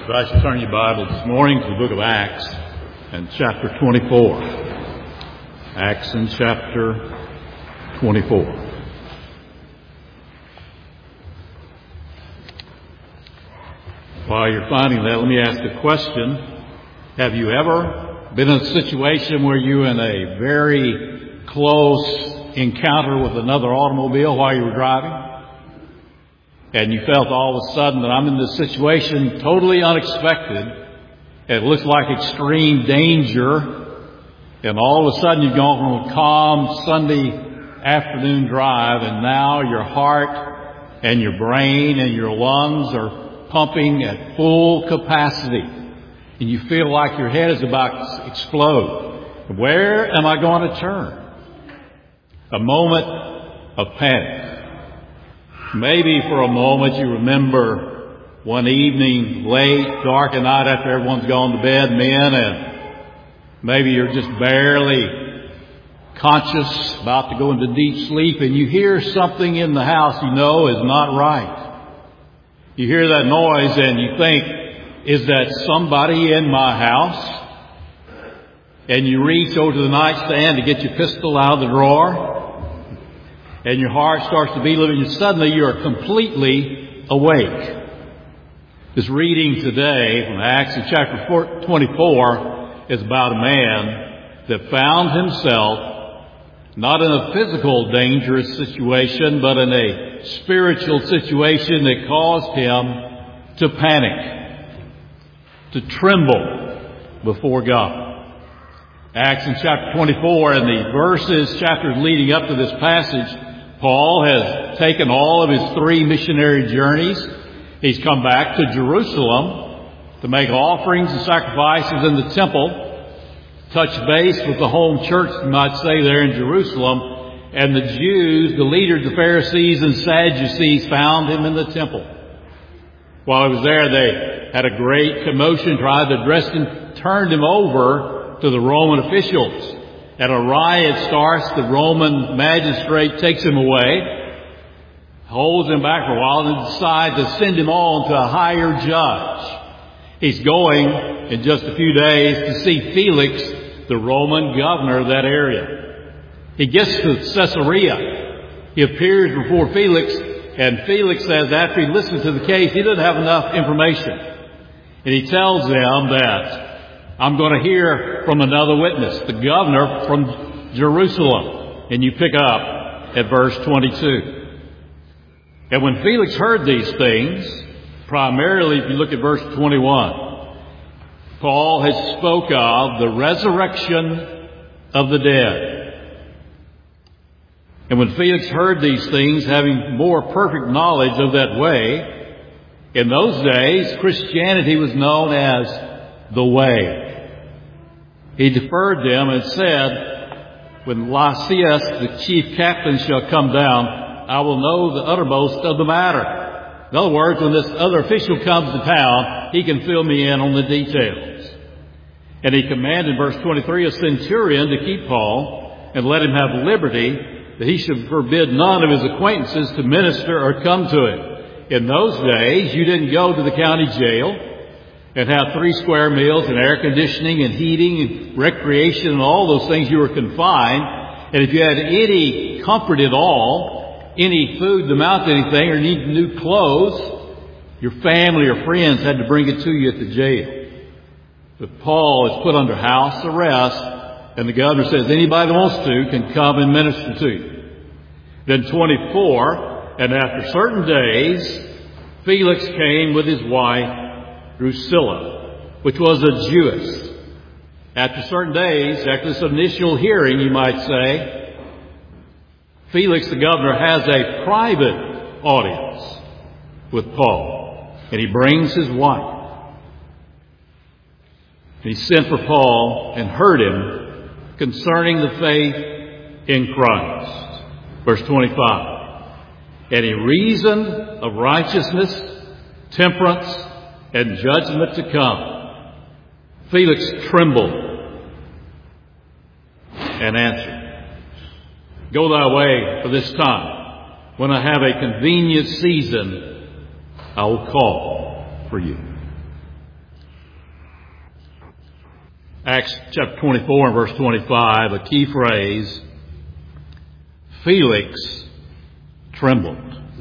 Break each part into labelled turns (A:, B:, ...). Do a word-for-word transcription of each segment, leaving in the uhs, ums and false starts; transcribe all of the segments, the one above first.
A: I should turn your Bible this morning to the book of Acts and chapter twenty-four. Acts and chapter twenty-four. While you're finding that, let me ask a question. Have you ever been in a situation where you're in a very close encounter with another automobile while you were driving? And you felt all of a sudden that I'm in this situation totally unexpected. It looks like extreme danger. And all of a sudden you've gone from a calm Sunday afternoon drive, and now your heart and your brain and your lungs are pumping at full capacity. And you feel like your head is about to explode. Where am I going to turn? A moment of panic. Maybe for a moment you remember one evening, late, dark at night after everyone's gone to bed, men, and maybe you're just barely conscious, about to go into deep sleep, and you hear something in the house you know is not right. You hear that noise and you think, is that somebody in my house? And you reach over to the nightstand to get your pistol out of the drawer. And your heart starts to beat a little bit, and suddenly you are completely awake. This reading today from Acts in chapter twenty-four is about a man that found himself not in a physical dangerous situation, but in a spiritual situation that caused him to panic, to tremble before God. Acts in chapter twenty-four and the verses, chapters leading up to this passage, Paul has taken all of his three missionary journeys. He's come back to Jerusalem to make offerings and sacrifices in the temple, touch base with the home church, you might say, there in Jerusalem. And the Jews, the leaders, the Pharisees and Sadducees, found him in the temple. While he was there, they had a great commotion, tried to arrest him, turned him over to the Roman officials. And a riot starts. The Roman magistrate takes him away, holds him back for a while, and decides to send him on to a higher judge. He's going in just a few days to see Felix, the Roman governor of that area. He gets to Caesarea. He appears before Felix, and Felix says after he listens to the case, he doesn't have enough information. And he tells them that I'm going to hear from another witness, the governor from Jerusalem. And you pick up at verse twenty-two. And when Felix heard these things, primarily if you look at verse twenty-one, Paul has spoke of the resurrection of the dead. And when Felix heard these things, having more perfect knowledge of that way, in those days Christianity was known as the way. He deferred them and said, when Lysias, the chief captain, shall come down, I will know the uttermost of the matter. In other words, when this other official comes to town, he can fill me in on the details. And he commanded in verse twenty-three a centurion to keep Paul and let him have liberty, that he should forbid none of his acquaintances to minister or come to him. In those days, you didn't go to the county jail and have three square meals and air conditioning and heating and recreation and all those things. You were confined. And if you had any comfort at all, any food to amount to anything, or need new clothes, your family or friends had to bring it to you at the jail. But Paul is put under house arrest, and the governor says anybody that wants to can come and minister to you. Then twenty-four, and after certain days, Felix came with his wife, Drusilla, which was a Jewess. After certain days, after this initial hearing, you might say, Felix, the governor, has a private audience with Paul, and he brings his wife. And he sent for Paul and heard him concerning the faith in Christ. Verse twenty-five. And he reasoned of righteousness, temperance, and judgment to come. Felix trembled and answered, Go thy way for this time. When I have a convenient season, I will call for you. Acts chapter twenty-four and verse twenty-five, a key phrase, Felix trembled.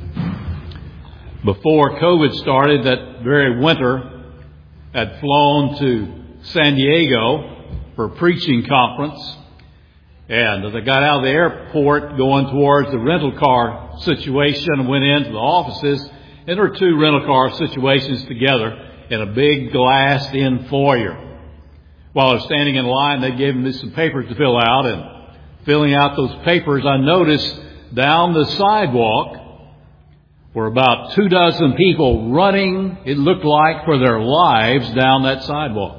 A: Before COVID started, that very winter, I'd flown to San Diego for a preaching conference. And as I got out of the airport going towards the rental car situation and went into the offices, and there were two rental car situations together in a big glassed-in foyer. While I was standing in line, they gave me some papers to fill out, and filling out those papers, I noticed down the sidewalk were about two dozen people running, it looked like, for their lives down that sidewalk.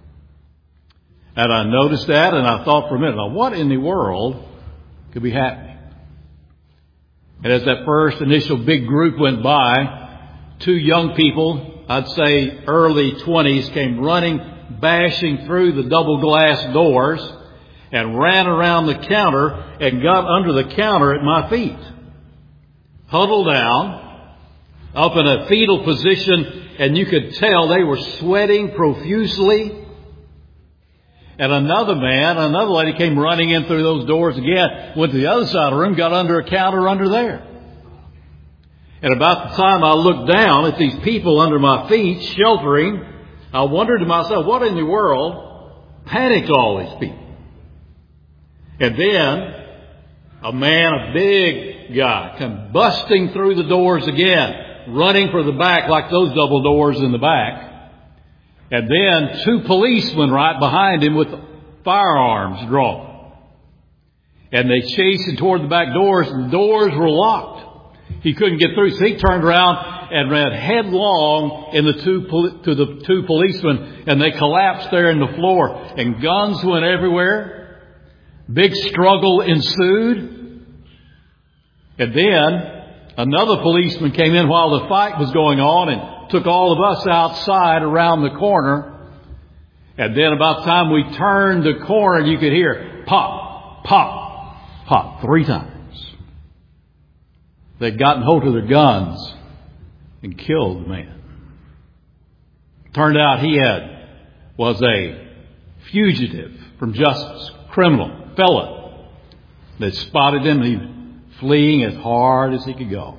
A: And I noticed that, and I thought for a minute, now what in the world could be happening? And as that first initial big group went by, two young people, I'd say early twenties, came running, bashing through the double glass doors and ran around the counter and got under the counter at my feet. Huddled down, up in a fetal position, and you could tell they were sweating profusely. And another man, another lady came running in through those doors again, went to the other side of the room, got under a counter under there. And about the time I looked down at these people under my feet, sheltering, I wondered to myself, what in the world panicked all these people? And then a man, a big guy, come busting through the doors again, running for the back like those double doors in the back. And then two policemen right behind him with firearms drawn. And they chased him toward the back doors, and the doors were locked. He couldn't get through, so he turned around and ran headlong in the two poli- to the two policemen, and they collapsed there in the floor, and guns went everywhere. Big struggle ensued. And then another policeman came in while the fight was going on and took all of us outside around the corner. And then about the time we turned the corner, you could hear pop, pop, pop three times. They'd gotten hold of their guns and killed the man. Turned out he had was a fugitive from justice, criminal, felon. They spotted him and he was fleeing as hard as he could go.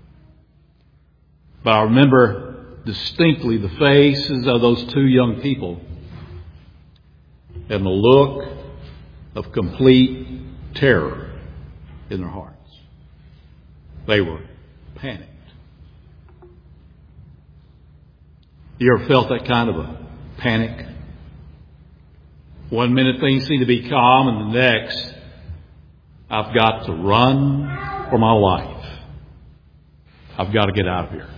A: But I remember distinctly the faces of those two young people and the look of complete terror in their hearts. They were panicked. You ever felt that kind of a panic? One minute things seem to be calm, and the next, I've got to run for my life. I've got to get out of here.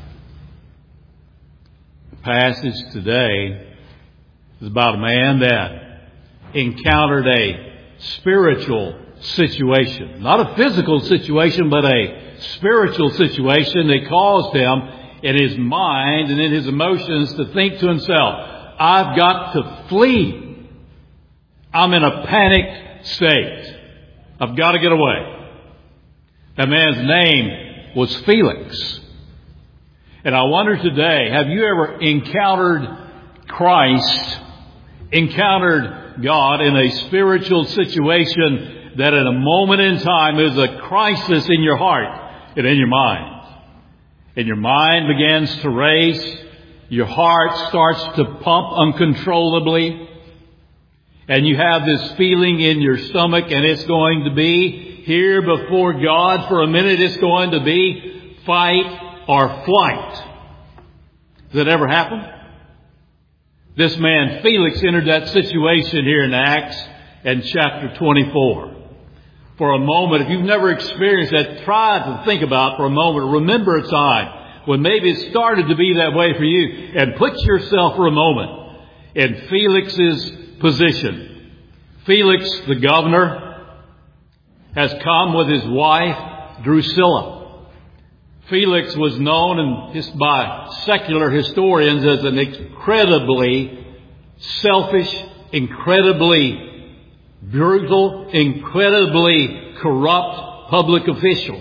A: The passage today is about a man that encountered a spiritual situation. Not a physical situation, but a spiritual situation that caused him in his mind and in his emotions to think to himself, I've got to flee. I'm in a panicked state. I've got to get away. That man's name was Felix. And I wonder today, have you ever encountered Christ, encountered God in a spiritual situation that at a moment in time is a crisis in your heart and in your mind? And your mind begins to race. Your heart starts to pump uncontrollably. And you have this feeling in your stomach, and it's going to be here before God for a minute. It's going to be fight or flight. Does that ever happen? This man Felix entered that situation here in Acts and chapter twenty-four. For a moment, if you've never experienced that, try to think about for a moment. Remember a time when maybe it started to be that way for you, and put yourself for a moment in Felix's position. Felix, the governor, has come with his wife, Drusilla. Felix was known in his, by secular historians as an incredibly selfish, incredibly brutal, incredibly corrupt public official.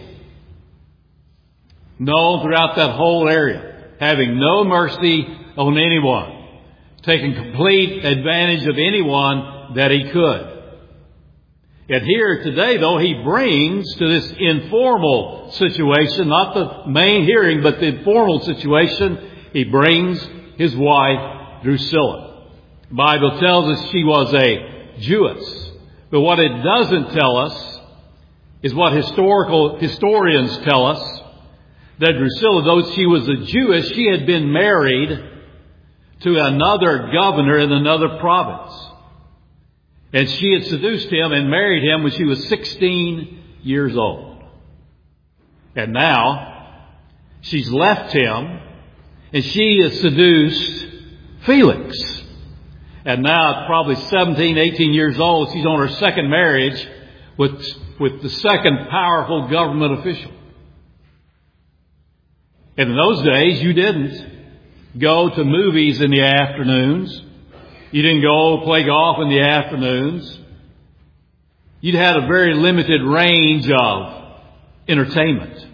A: Known throughout that whole area, having no mercy on anyone. taking complete advantage of anyone that he could. And here today, though, he brings to this informal situation, not the main hearing, but the informal situation, he brings his wife, Drusilla. The Bible tells us she was a Jewess. But what it doesn't tell us is what historical historians tell us, that Drusilla, though she was a Jewess, she had been married to another governor in another province. And she had seduced him and married him when she was sixteen years old. And now she's left him and she has seduced Felix. And now at probably seventeen, eighteen years old, she's on her second marriage with, with the second powerful government official. And in those days, you didn't go to movies in the afternoons. You didn't go play golf in the afternoons. You'd had a very limited range of entertainment.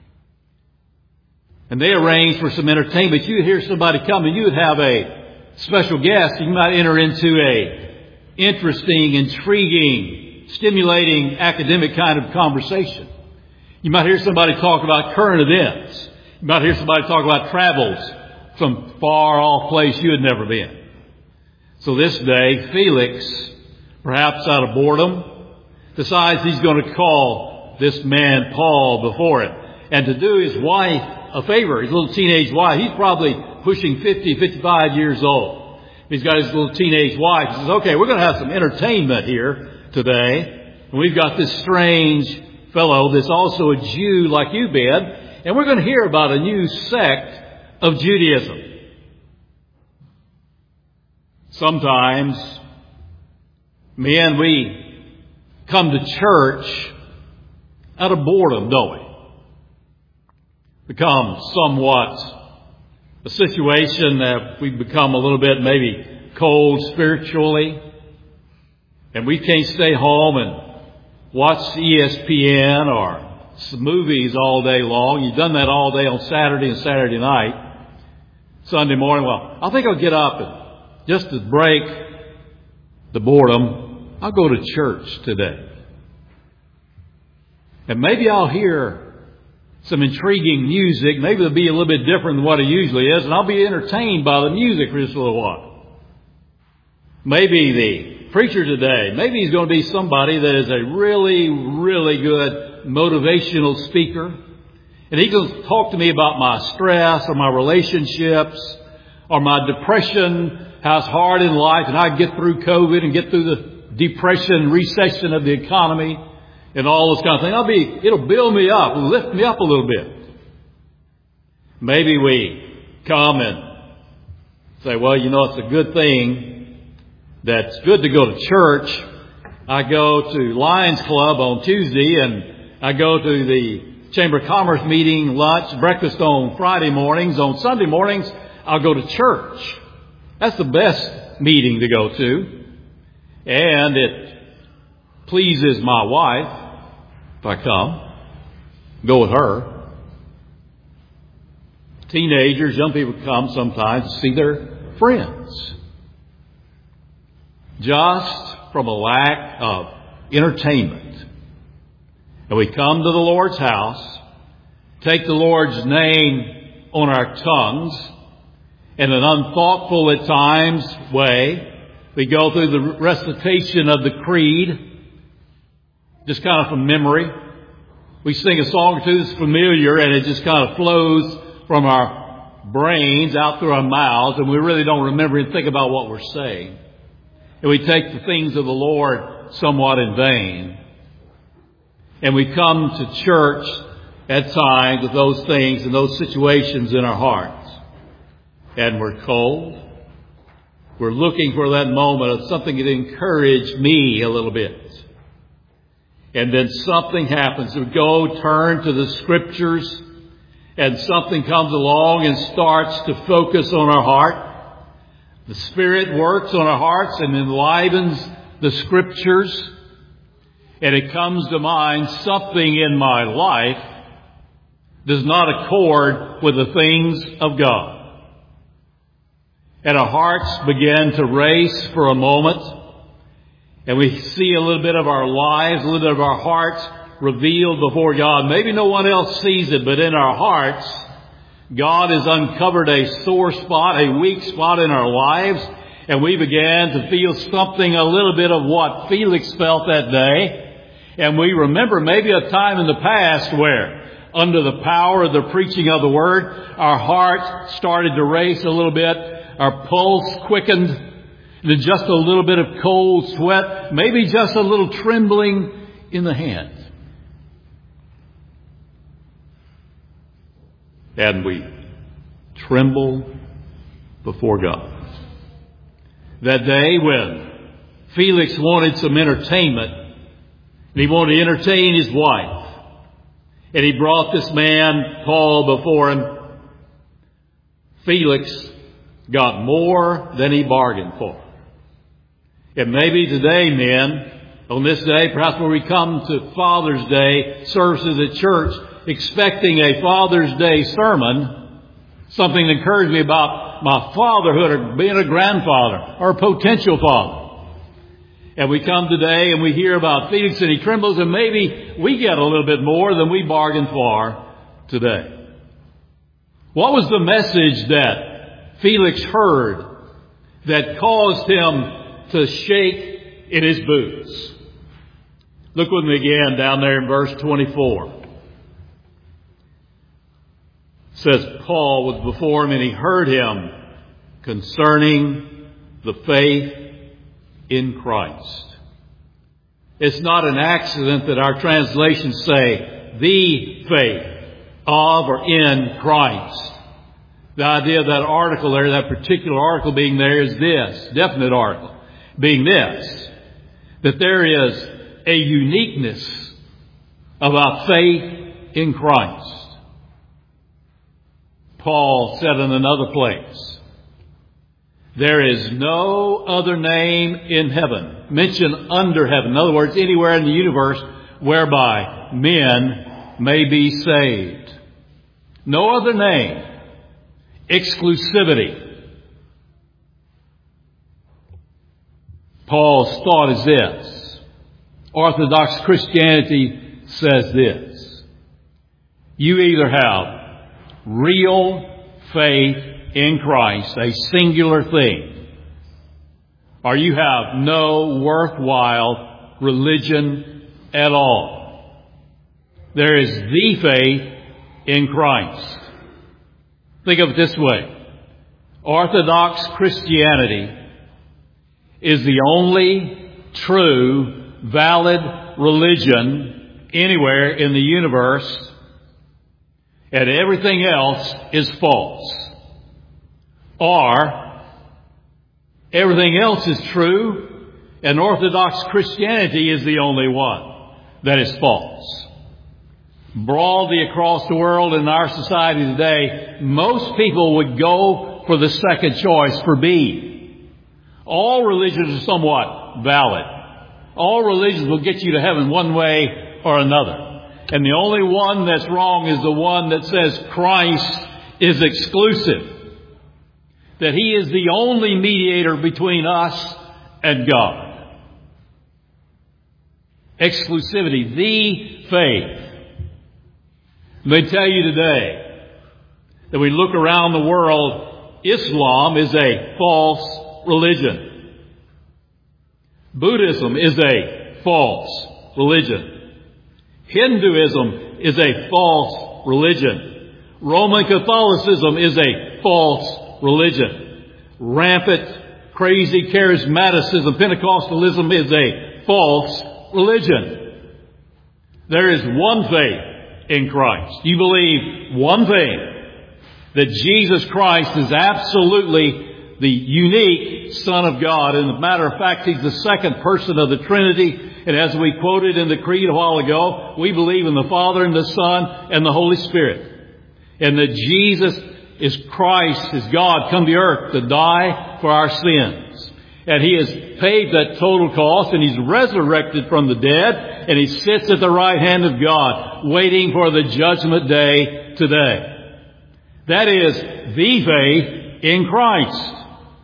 A: And they arranged for some entertainment. You'd hear somebody come and you would have a special guest. You might enter into a interesting, intriguing, stimulating academic kind of conversation. You might hear somebody talk about current events. You might hear somebody talk about travels from far off place you had never been. So this day, Felix, perhaps out of boredom, decides he's going to call this man Paul before it. And to do his wife a favor, his little teenage wife, he's probably pushing fifty, fifty-five years old. He's got his little teenage wife. He says, okay, we're going to have some entertainment here today. And we've got this strange fellow that's also a Jew like you've been. And we're going to hear about a new sect of Judaism. Sometimes, men, we come to church out of boredom, don't we? Become somewhat a situation that we become a little bit maybe cold spiritually. And we can't stay home and watch E S P N or some movies all day long. You've done that all day on Saturday and Saturday night. Sunday morning, well, I think I'll get up and just to break the boredom, I'll go to church today. And maybe I'll hear some intriguing music. Maybe it'll be a little bit different than what it usually is. And I'll be entertained by the music for just a little while. Maybe the preacher today, maybe he's going to be somebody that is a really, really good motivational speaker. And he's going to talk to me about my stress or my relationships or my depression, how it's hard in life, and I get through COVID and get through the depression, recession of the economy, and all this kind of thing. I'll be, it'll build me up, it'll lift me up a little bit. Maybe we come and say, well, you know, it's a good thing that's good to go to church. I go to Lions Club on Tuesday, and I go to the Chamber of Commerce meeting, lunch, breakfast on Friday mornings. On Sunday mornings, I'll go to church. That's the best meeting to go to. And it pleases my wife if I come, go with her. Teenagers, young people come sometimes to see their friends. Just from a lack of entertainment. And we come to the Lord's house, take the Lord's name on our tongues, in an unthoughtful at times way. We go through the recitation of the creed, just kind of from memory. We sing a song or two that's familiar, and it just kind of flows from our brains out through our mouths, and we really don't remember and think about what we're saying. And we take the things of the Lord somewhat in vain. And we come to church at times with those things and those situations in our hearts. And we're cold. We're looking for that moment of something that encouraged me a little bit. And then something happens. We go turn to the Scriptures, and something comes along and starts to focus on our heart. The Spirit works on our hearts and enlivens the Scriptures. And it comes to mind, something in my life does not accord with the things of God. and our hearts begin to race for a moment, and we see a little bit of our lives, a little bit of our hearts revealed before God. Maybe no one else sees it, but in our hearts, God has uncovered a sore spot, a weak spot in our lives, and we began to feel something, a little bit of what Felix felt that day. And we remember maybe a time in the past where, under the power of the preaching of the Word, our heart started to race a little bit, our pulse quickened, and just a little bit of cold sweat, maybe just a little trembling in the hand. And we tremble before God. That day when Felix wanted some entertainment, and he wanted to entertain his wife, and he brought this man, Paul, before him, Felix got more than he bargained for. And maybe today, men, on this day, perhaps when we come to Father's Day services at church, expecting a Father's Day sermon, something that encouraged me about my fatherhood or being a grandfather or a potential father. And we come today and we hear about Felix and he trembles, and maybe we get a little bit more than we bargained for today. What was the message that Felix heard that caused him to shake in his boots? Look with me again down there in verse twenty-four. It says, Paul was before him and he heard him concerning the faith in Christ. It's not an accident that our translations say the faith of or in Christ. The idea of that article there, that particular article being there, is this, definite article, being this, that there is a uniqueness about faith in Christ. Paul said in another place, there is no other name in heaven, mentioned under heaven, in other words, anywhere in the universe, whereby men may be saved. No other name. Exclusivity. Paul's thought is this. Orthodox Christianity says this. You either have real faith in Christ, a singular thing, or you have no worthwhile religion at all. There is the faith in Christ. Think of it this way. Orthodox Christianity is the only true, valid religion anywhere in the universe, and everything else is false. Or everything else is true, and Orthodox Christianity is the only one that is false. Broadly across the world in our society today, most people would go for the second choice, for B. All religions are somewhat valid. All religions will get you to heaven one way or another. And the only one that's wrong is the one that says Christ is exclusive. That He is the only mediator between us and God. Exclusivity, the faith. Let me tell you today that we look around the world, Islam is a false religion. Buddhism is a false religion. Hinduism is a false religion. Roman Catholicism is a false religion. Rampant, crazy charismaticism, Pentecostalism is a false religion. There is one faith in Christ. You believe one thing, that Jesus Christ is absolutely the unique Son of God. And as a matter of fact, He's the second person of the Trinity. And as we quoted in the Creed a while ago, we believe in the Father and the Son and the Holy Spirit. And that Jesus is Christ, is God, come to earth to die for our sins. And He has paid that total cost, and He's resurrected from the dead, and He sits at the right hand of God, waiting for the judgment day today. That is the faith in Christ.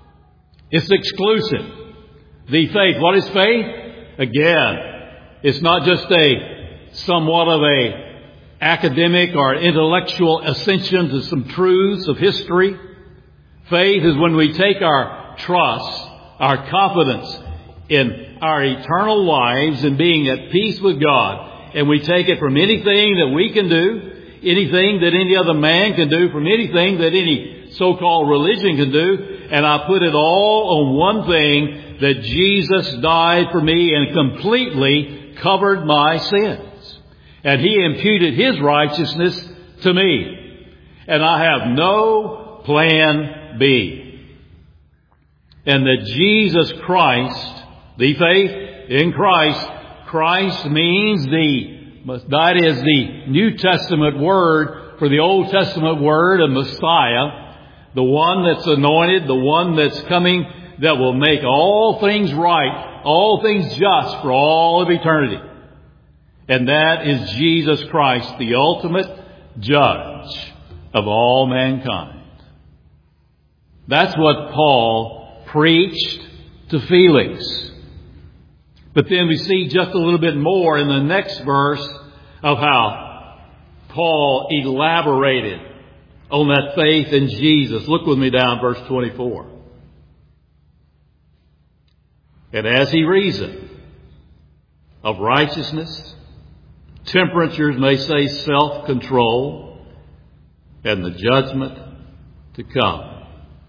A: It's exclusive. The faith. What is faith? Again, it's not just a somewhat of a academic or intellectual ascension to some truths of history. Faith is when we take our trust, our confidence in our eternal lives and being at peace with God, and we take it from anything that we can do, anything that any other man can do, from anything that any so-called religion can do, and I put it all on one thing, that Jesus died for me and completely covered my sins. And He imputed His righteousness to me. And I have no plan B. And that Jesus Christ, the faith in Christ, Christ means the, that is the New Testament word for the Old Testament word of Messiah, the one that's anointed, the one that's coming, that will make all things right, all things just for all of eternity. And that is Jesus Christ, the ultimate judge of all mankind. That's what Paul preached to Felix. But then we see just a little bit more in the next verse of how Paul elaborated on that faith in Jesus. Look with me down verse twenty-four. And as he reasoned of righteousness, temperatures may say self-control, and the judgment to come.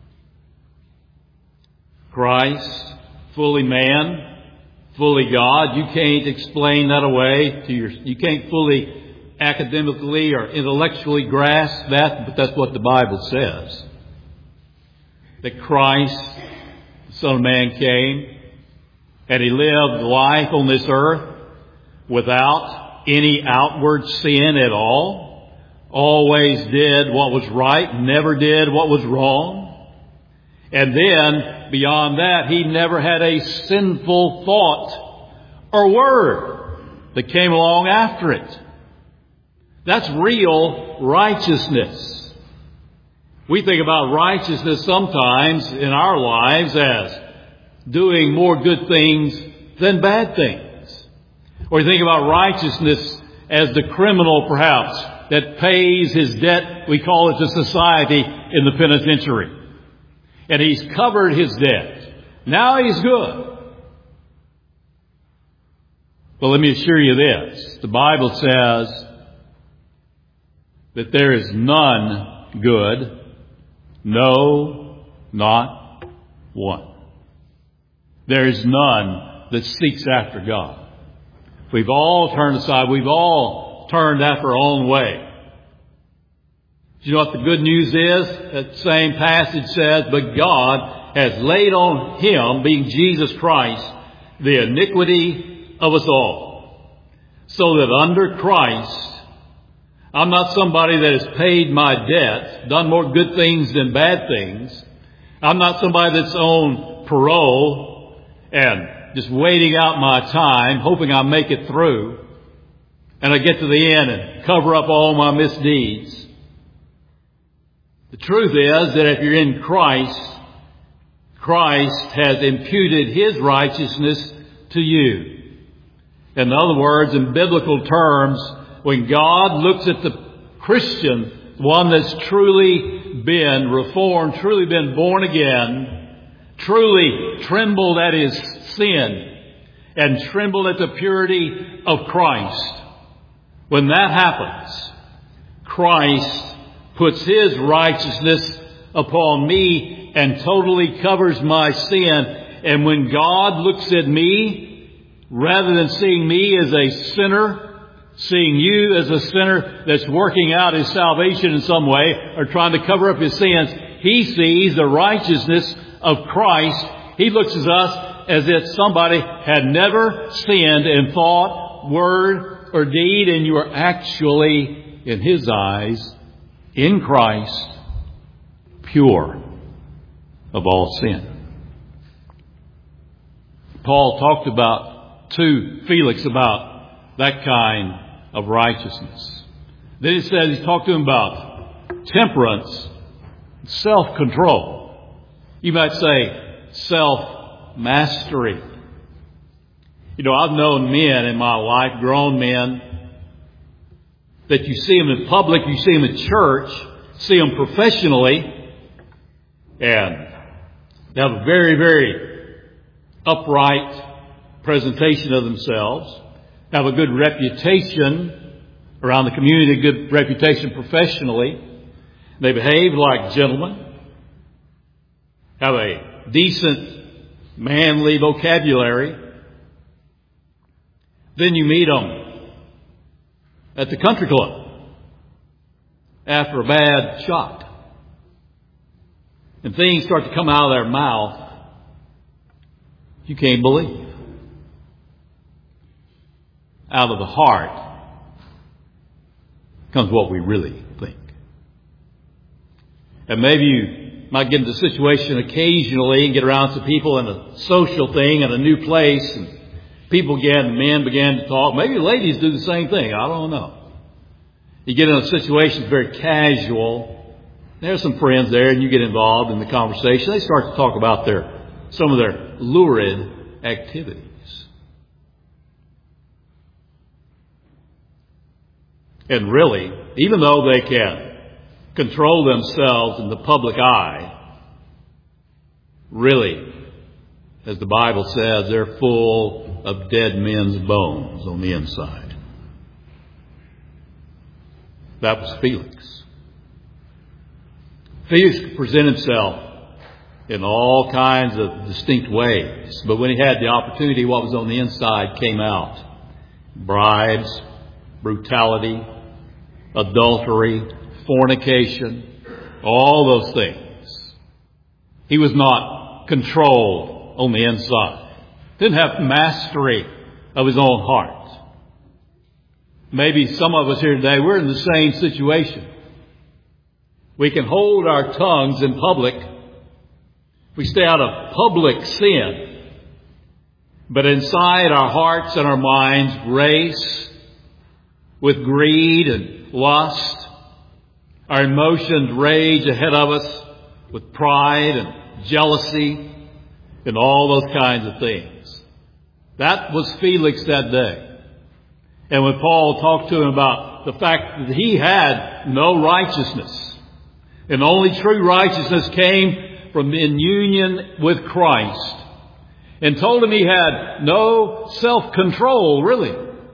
A: Christ, fully man, fully God, you can't explain that away to your, you can't fully academically or intellectually grasp that, but that's what the Bible says. That Christ, the Son of Man, came and He lived life on this earth without any outward sin at all. Always did what was right, never did what was wrong. And then, beyond that, He never had a sinful thought or word that came along after it. That's real righteousness. We think about righteousness sometimes in our lives as doing more good things than bad things. Or you think about righteousness as the criminal, perhaps, that pays his debt, we call it to society, in the penitentiary. And he's covered his debt. Now he's good. Well, let me assure you this. The Bible says that there is none good, no, not one. There is none that seeks after God. We've all turned aside. We've all turned after our own way. Do you know what the good news is? That same passage says, but God has laid on Him, being Jesus Christ, the iniquity of us all. So that under Christ, I'm not somebody that has paid my debt, done more good things than bad things. I'm not somebody that's on parole and just waiting out my time, hoping I'll make it through, and I get to the end and cover up all my misdeeds. The truth is that if you're in Christ, Christ has imputed His righteousness to you. In other words, in biblical terms, when God looks at the Christian, one that's truly been reformed, truly been born again, truly trembled at his sin and trembled at the purity of Christ. When that happens, Christ puts His righteousness upon me and totally covers my sin. And when God looks at me, rather than seeing me as a sinner, seeing you as a sinner that's working out his salvation in some way or trying to cover up his sins, He sees the righteousness of Christ. He looks at us as if somebody had never sinned in thought, word, or deed, and you are actually, in His eyes, in Christ, pure of all sin. Paul talked about to Felix about that kind of righteousness. Then he says, he talked to him about temperance, self-control. You might say, self-mastery. You know, I've known men in my life, grown men, that you see them in public, you see them in church, see them professionally, and they have a very, very upright presentation of themselves, have a good reputation around the community, a good reputation professionally. They behave like gentlemen, have a decent, manly vocabulary. Then you meet them at the country club after a bad shot, and things start to come out of their mouth you can't believe. Out of the heart comes what we really think. And maybe you might get into a situation occasionally and get around some people in a social thing in a new place, and people began, men began to talk. Maybe ladies do the same thing. I don't know. You get in a situation that's very casual. There's some friends there, and you get involved in the conversation. They start to talk about their some of their lurid activities. And really, even though they can control themselves in the public eye, really, as the Bible says, they're full of dead men's bones on the inside. That was Felix. Felix could present himself in all kinds of distinct ways, but when he had the opportunity, what was on the inside came out. Bribes, brutality, adultery, fornication, all those things. He was not controlled on the inside. Didn't have mastery of his own heart. Maybe some of us here today, we're in the same situation. We can hold our tongues in public. We stay out of public sin. But inside our hearts and our minds race with greed and lust. Our emotions rage ahead of us with pride and jealousy and all those kinds of things. That was Felix that day. And when Paul talked to him about the fact that he had no righteousness, and only true righteousness came from in union with Christ, and told him he had no self-control, really.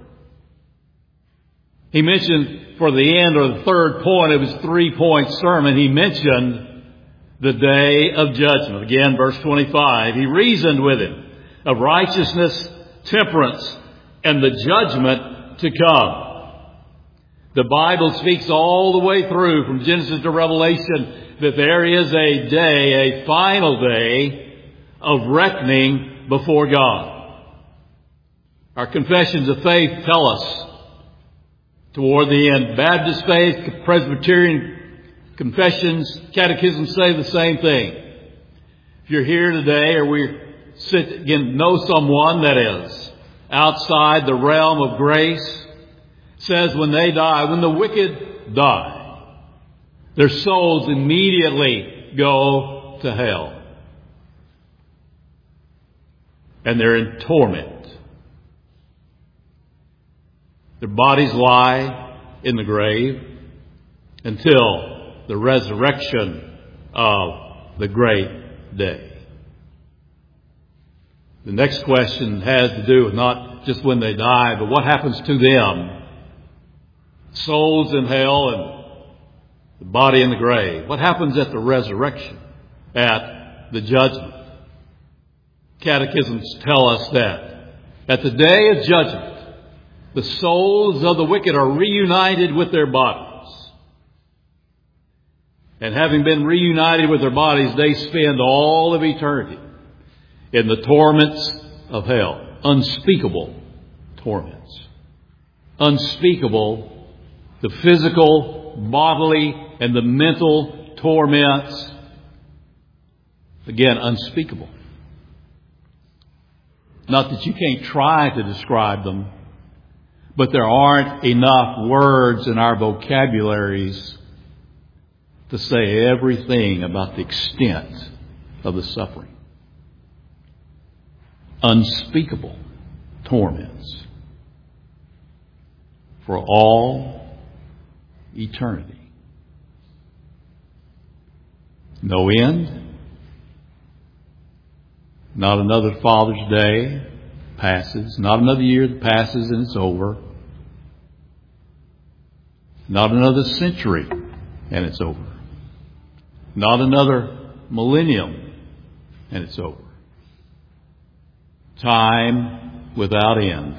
A: He mentioned for the end or the third point of his three-point sermon, he mentioned the day of judgment. Again, verse twenty-five, he reasoned with him of righteousness, temperance, and the judgment to come. The Bible speaks all the way through from Genesis to Revelation that there is a day, a final day of reckoning before God. Our confessions of faith tell us toward the end, Baptist faith, Presbyterian confessions, catechisms say the same thing. If you're here today or we sit again, know someone that is outside the realm of grace, says when they die, when the wicked die, their souls immediately go to hell. And they're in torment. Their bodies lie in the grave until the resurrection of the great day. The next question has to do with not just when they die, but what happens to them. Souls in hell and the body in the grave. What happens at the resurrection, at the judgment? Catechisms tell us that at the day of judgment, the souls of the wicked are reunited with their bodies. And having been reunited with their bodies, they spend all of eternity in the torments of hell. Unspeakable torments. Unspeakable, the physical, bodily, and the mental torments. Again, unspeakable. Not that you can't try to describe them, but there aren't enough words in our vocabularies to say everything about the extent of the suffering. unspeakable torments for all eternity. No end. Not another Father's Day passes. Not another year that passes and it's over. Not another century and it's over. Not another millennium and it's over. Time without end.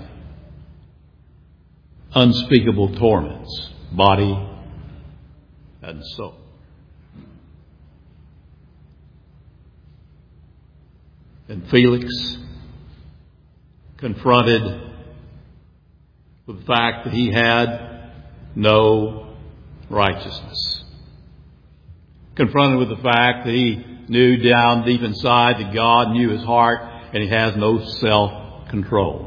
A: Unspeakable torments, body and soul. And Felix, confronted with the fact that he had no righteousness, confronted with the fact that he knew down deep inside that God knew his heart and he has no self-control.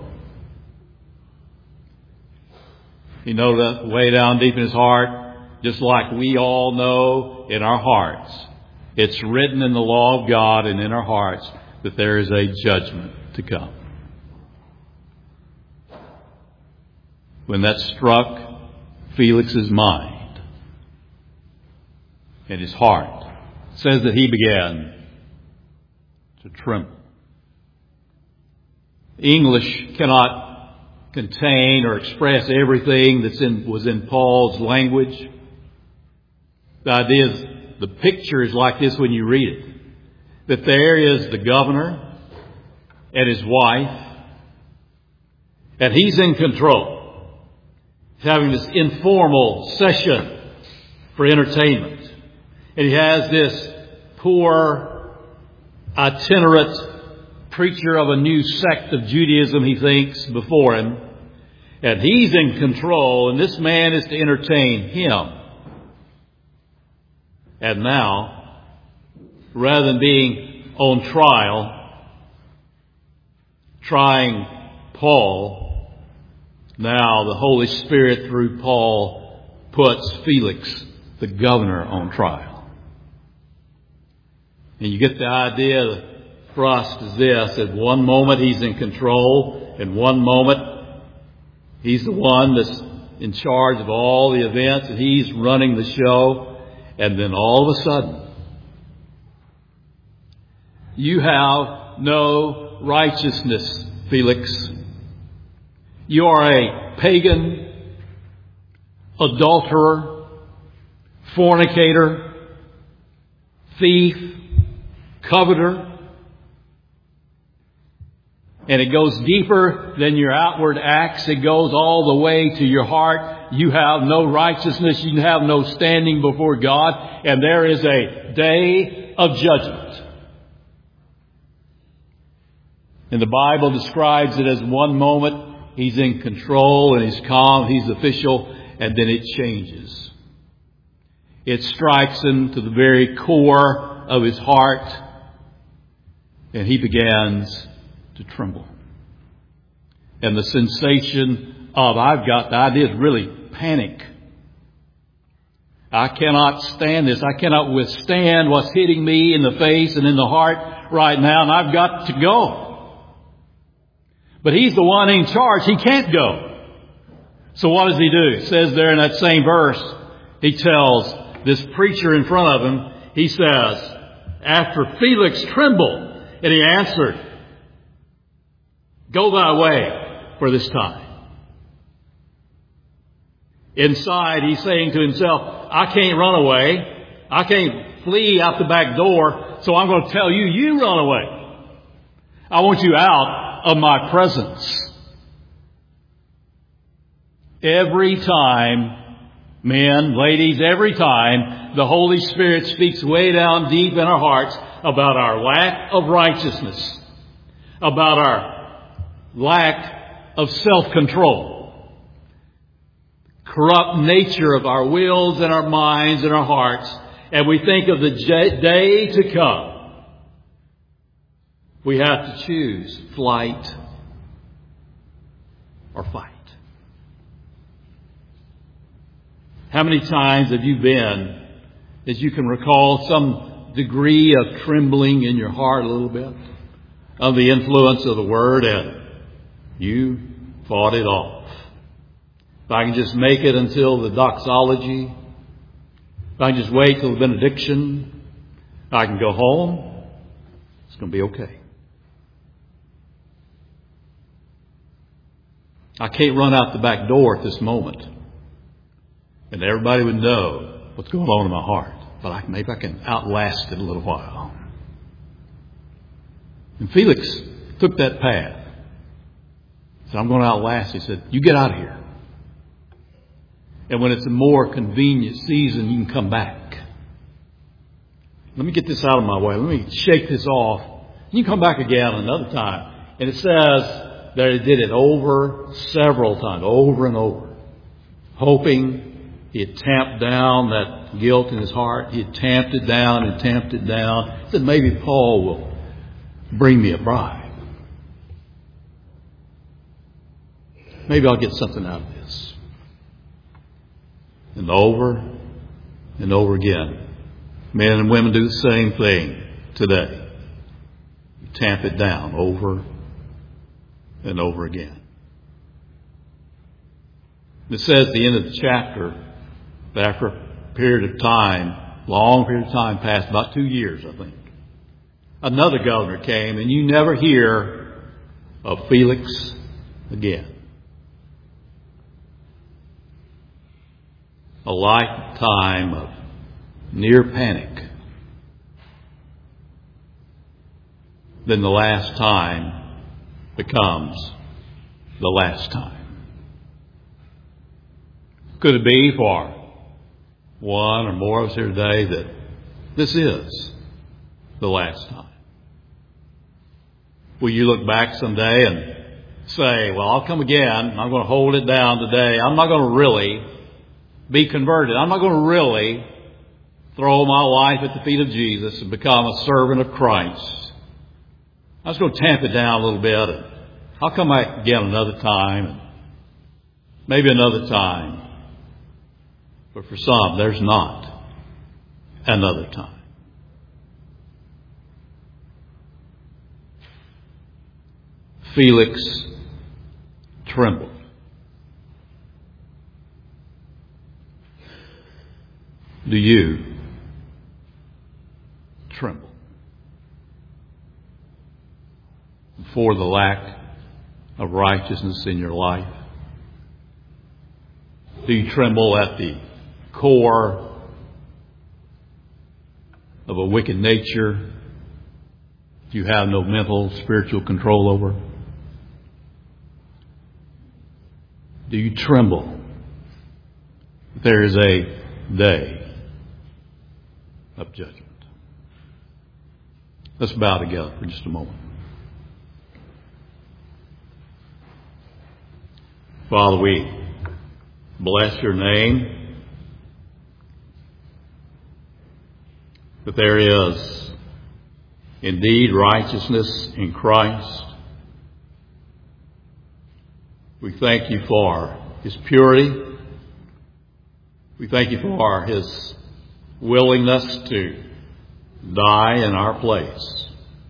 A: He knows that way down deep in his heart, just like we all know in our hearts. It's written in the law of God and in our hearts that there is a judgment to come. When that struck Felix's mind and his heart, it says that he began to tremble. English cannot contain or express everything that's in was in Paul's language. The idea is, the picture is like this when you read it. That there is the governor and his wife, and he's in control. He's having this informal session for entertainment. And he has this poor, itinerant preacher of a new sect of Judaism, he thinks, before him. And he's in control, and this man is to entertain him. And now, rather than being on trial, trying Paul, now the Holy Spirit through Paul puts Felix, the governor, on trial. And you get the idea, the thrust is this: at one moment he's in control, and one moment he's the one that's in charge of all the events, and he's running the show, and then all of a sudden, you have no righteousness, Felix. You are a pagan, adulterer, fornicator, thief, coveter. And it goes deeper than your outward acts. It goes all the way to your heart. You have no righteousness. You have no standing before God. And there is a day of judgment. And the Bible describes it as one moment he's in control and he's calm, he's official, and then it changes. It strikes him to the very core of his heart, and he begins to tremble. And the sensation of, I've got, the idea is really panic. I cannot stand this. I cannot withstand what's hitting me in the face and in the heart right now, and I've got to go. But he's the one in charge. He can't go. So what does he do? It says there in that same verse, he tells this preacher in front of him, he says, after Felix trembled, and he answered, go thy way for this time. Inside, he's saying to himself, I can't run away. I can't flee out the back door. So I'm going to tell you, you run away. I want you out of my presence. Every time, men, ladies, every time the Holy Spirit speaks way down deep in our hearts about our lack of righteousness, about our lack of self-control, corrupt nature of our wills and our minds and our hearts, and we think of the day to come, we have to choose flight or fight. How many times have you been, as you can recall, some degree of trembling in your heart a little bit? under the influence of the Word, and you fought it off. If I can just make it until the doxology, if I can just wait till the benediction, I can go home, it's going to be okay. I can't run out the back door at this moment, and everybody would know what's going on in my heart. But I, maybe I can outlast it a little while. And Felix took that path. He said, I'm going to outlast. He said, you get out of here. And when it's a more convenient season, you can come back. Let me get this out of my way. Let me shake this off. You can come back again another time. And it says that he did it over several times, over and over, hoping he had tamped down that guilt in his heart. He had tamped it down and tamped it down. He said, maybe Paul will bring me a bride. Maybe I'll get something out of this. And over and over again, men and women do the same thing today. You tamp it down over and over again. It says at the end of the chapter that after a period of time, long period of time passed, about two years, I think, another governor came, and you never hear of Felix again. A lifetime of near panic. Then the last time becomes the last time. Could it be for one or more of us here today that this is the last time? Will you look back someday and say, well, I'll come again. I'm going to hold it down today. I'm not going to really be converted. I'm not going to really throw my life at the feet of Jesus and become a servant of Christ. I'm just going to tamp it down a little bit. And I'll come back again another time. And maybe another time. But for some, there's not another time. Felix trembled. Do you tremble for the lack of righteousness in your life? Do you tremble at the core of a wicked nature you have no mental, spiritual control over? Do you tremble that there is a day of judgment? Let's bow together for just a moment. Father, we bless your name that there is indeed righteousness in Christ. We thank you for his purity. We thank you for his willingness to die in our place.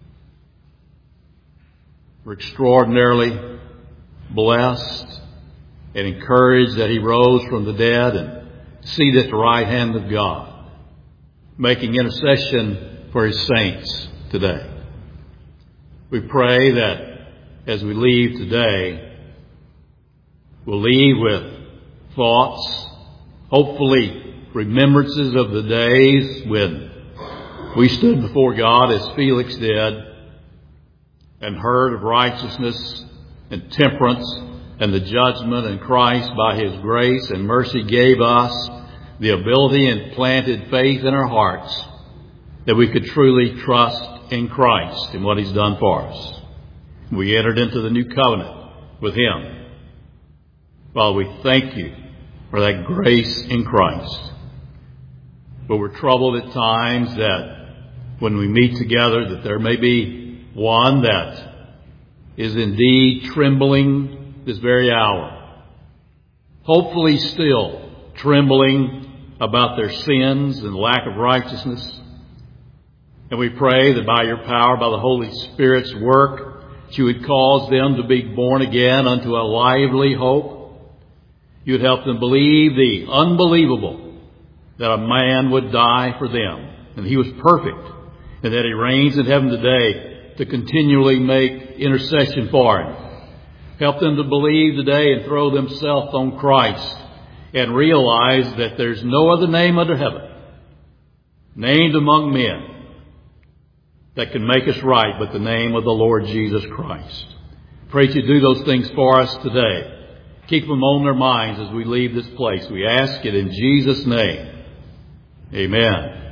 A: We're extraordinarily blessed and encouraged that he rose from the dead and seated at the right hand of God, making intercession for his saints today. We pray that as we leave today, we'll leave with thoughts, hopefully remembrances of the days when we stood before God as Felix did and heard of righteousness and temperance and the judgment, and Christ by his grace and mercy gave us the ability and planted faith in our hearts that we could truly trust in Christ and what he's done for us. We entered into the new covenant with him. Father, we thank you for that grace in Christ. But we're troubled at times that when we meet together that there may be one that is indeed trembling this very hour, hopefully still trembling about their sins and lack of righteousness. And we pray that by your power, by the Holy Spirit's work, that you would cause them to be born again unto a lively hope. You would help them believe the unbelievable, that a man would die for them, and he was perfect, and that he reigns in heaven today to continually make intercession for him. Help them to believe today and throw themselves on Christ and realize that there's no other name under heaven named among men that can make us right but the name of the Lord Jesus Christ. Pray that you do those things for us today. Keep them on their minds as we leave this place. We ask it in Jesus' name. Amen.